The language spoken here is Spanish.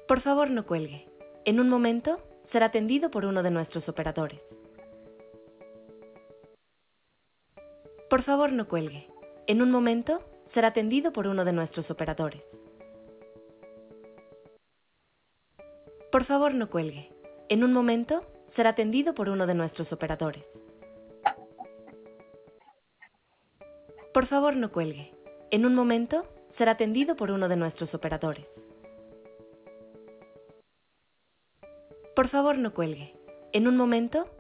Por favor, no cuelgue. En un momento será atendido por uno de nuestros operadores. Por favor, no cuelgue. En un momento será atendido por uno de nuestros operadores. Por favor, no cuelgue. En un momento será atendido por uno de nuestros operadores. Por favor, no cuelgue. En un momento será atendido por uno de nuestros operadores. Por favor, no cuelgue. En un momento